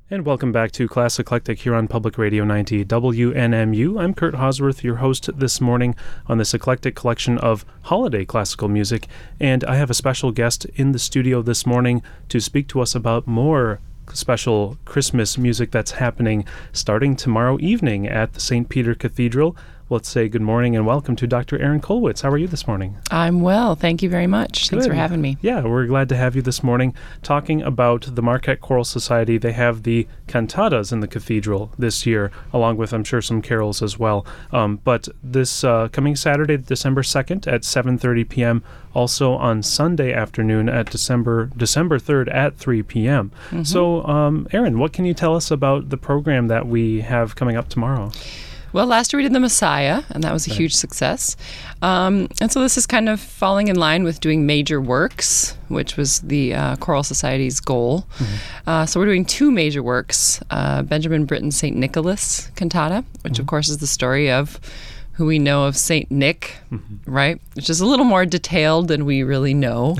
And welcome back to Class Eclectic here on Public Radio 90 WNMU. I'm Kurt Hosworth, your host this morning on this eclectic collection of holiday classical music. And I have a special guest in the studio this morning to speak to us about more special Christmas music that's happening starting tomorrow evening at the St. Peter Cathedral. Let's say good morning and welcome to Dr. Erin Kolwitz. How are you this morning? I'm well. Thank you very much. Thanks for having me. Yeah, we're glad to have you this morning talking about the Marquette Choral Society. They have the cantatas in the cathedral this year, along with, I'm sure, some carols as well. But this coming Saturday, December 2nd at 7:30 p.m., also on Sunday afternoon at December 3rd at 3 p.m. Mm-hmm. So, Erin, what can you tell us about the program that we have coming up tomorrow? Well, last year we did The Messiah, and that was a huge success. And so this is kind of falling in line with doing major works, which was the Choral Society's goal. Mm-hmm. So we're doing two major works, Benjamin Britten's St. Nicholas cantata, which mm-hmm. of course is the story of who we know of St. Nick, mm-hmm. right? Which is a little more detailed than we really know.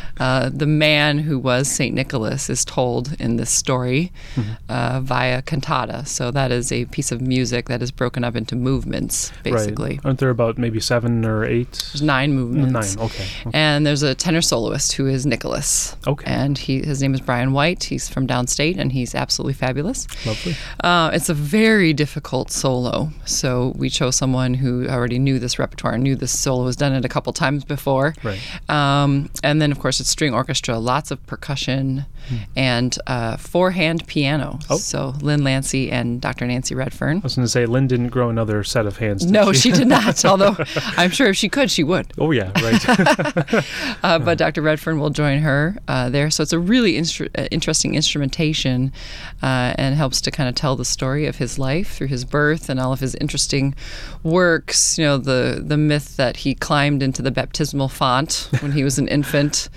The man who was St. Nicholas is told in this story mm-hmm. Via cantata. So that is a piece of music that is broken up into movements, basically. Right. Aren't there about maybe 7 or 8? There's 9 movements. 9, okay. And there's a tenor soloist who is Nicholas. Okay. And his name is Brian White. He's from downstate, and he's absolutely fabulous. Lovely. It's a very difficult solo. So we chose someone who already knew this repertoire, knew this solo was done it a couple times before. Right. And then, of course, it's string orchestra, lots of percussion, and 4-hand piano. Oh. So Lynn Lancey and Dr. Nancy Redfern. I was going to say, Lynn didn't grow another set of hands, did No, she? she did not, although I'm sure if she could, she would. Oh, yeah, right. But Dr. Redfern will join her there. So it's a really interesting instrumentation and helps to kind of tell the story of his life through his birth and all of his interesting works. You know, the myth that he climbed into the baptismal font when he was an infant,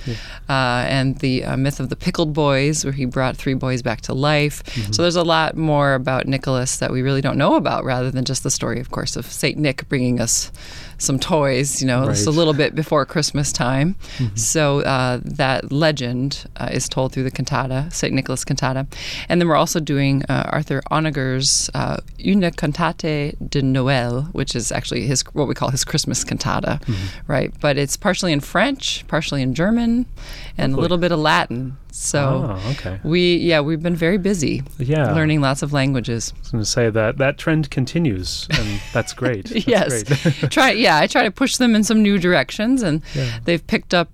and the myth of the pickled boys, where he brought 3 boys back to life. Mm-hmm. So there's a lot more about Nicholas that we really don't know about, rather than just the story, of course, of St. Nick bringing us some toys, right. just a little bit before Christmas time. Mm-hmm. So that legend is told through the cantata, St. Nicholas cantata. And then we're also doing Arthur Honegger's Une cantate de Noël, which is actually what we call his Christmas cantata, mm-hmm. right? But it's partially in French, partially in German, and a little bit of Latin. So okay. we've been very busy learning lots of languages. I was going to say that trend continues, and that's great. That's yes. great. I try to push them in some new directions, and they've picked up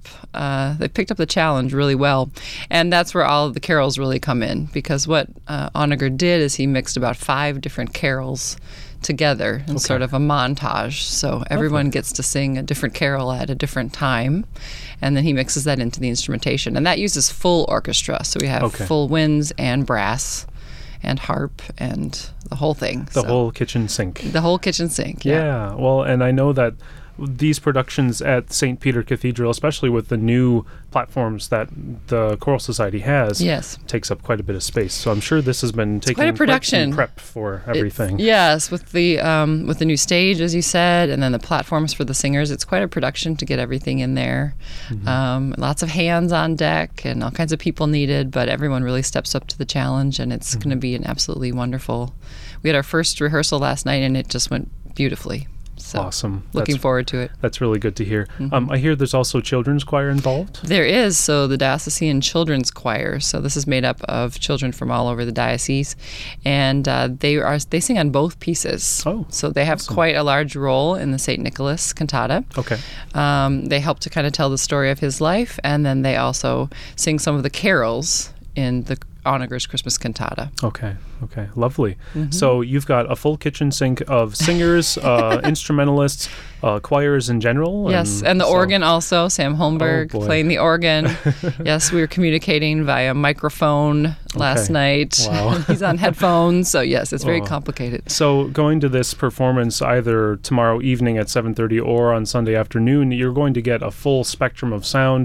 the challenge really well. And that's where all of the carols really come in, because what Honegger did is he mixed about 5 different carols together in sort of a montage. So everyone gets to sing a different carol at a different time, and then he mixes that into the instrumentation. And that uses full orchestra. So we have full winds and brass and harp and the whole thing. The whole kitchen sink. The whole kitchen sink, yeah. Well, and I know that these productions at St. Peter Cathedral, especially with the new platforms that the Choral Society has, takes up quite a bit of space. So I'm sure this has been taking quite a production. Quite some prep for everything. Yes, with the new stage, as you said, and then the platforms for the singers. It's quite a production to get everything in there. Mm-hmm. Lots of hands on deck and all kinds of people needed, but everyone really steps up to the challenge, and it's going to be an absolutely wonderful. We had our first rehearsal last night, and it just went beautifully. So awesome. Looking forward to it. That's really good to hear. Mm-hmm. I hear there's also children's choir involved? There is. So the Diocesan Children's Choir. So this is made up of children from all over the diocese. And they sing on both pieces. Oh, so they have quite a large role in the St. Nicholas cantata. Okay. They help to kind of tell the story of his life. And then they also sing some of the carols in the Honegger's Christmas cantata. Okay, lovely. Mm-hmm. So you've got a full kitchen sink of singers, instrumentalists, choirs in general. Yes, and the organ also, Sam Holmberg playing the organ. Yes, we were communicating via microphone last night. Wow. He's on headphones, so yes, it's very complicated. So going to this performance either tomorrow evening at 7:30 or on Sunday afternoon, you're going to get a full spectrum of sound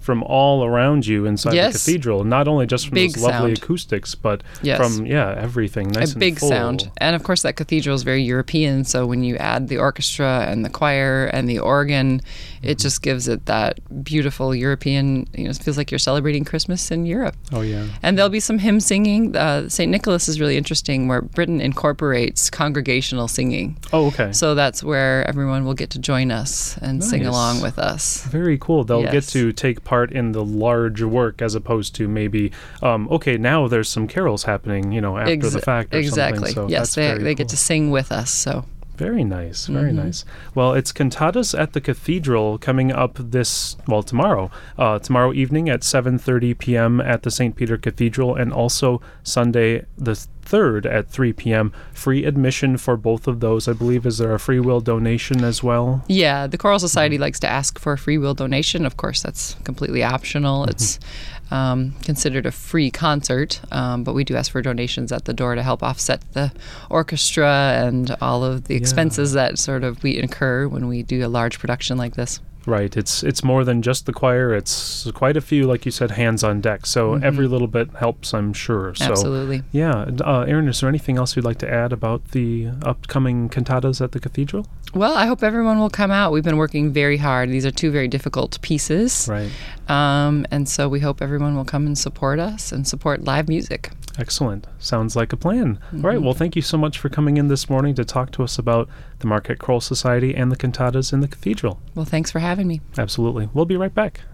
from all around you inside the Yes. cathedral, not only just from Big those lovely sound. acoustics, but Yes. from, everything nice A and big full. sound. And of course, that cathedral is very European. So when you add the orchestra and the choir and the organ, it just gives it that beautiful European, it feels like you're celebrating Christmas in Europe. Oh, yeah. And there'll be some hymn singing. St. Nicholas is really interesting, where Britain incorporates congregational singing. Oh, okay. So that's where everyone will get to join us and sing Nice. along with us. Very cool. They'll get Yes. to take part in the large work as opposed to maybe, now there's some carols happening, after the fact or exactly. something. So Yes, that's they get to sing with us. So Very nice, very nice. Well, it's Cantatas at the Cathedral coming up tomorrow. Tomorrow evening at 7:30 p.m. at the St. Peter Cathedral, and also Sunday the 3rd at 3 p.m. Free admission for both of those, I believe. Is there a free will donation as well? yeah, the Choral Society likes to ask for a free will donation. Of course, that's completely optional. It's considered a free concert, but we do ask for donations at the door to help offset the orchestra and all of the expenses that sort of we incur when we do a large production like this. Right. It's more than just the choir. It's quite a few, like you said, hands on deck. So every little bit helps, I'm sure. So, Absolutely. yeah. Aaron, is there anything else you'd like to add about the upcoming cantatas at the cathedral? Well, I hope everyone will come out. We've been working very hard. These are two very difficult pieces. Right. And so we hope everyone will come and support us and support live music. Excellent. Sounds like a plan. All right. Well, thank you so much for coming in this morning to talk to us about the Marquette Choral Society and the cantatas in the cathedral. Well, thanks for having me. Absolutely. We'll be right back.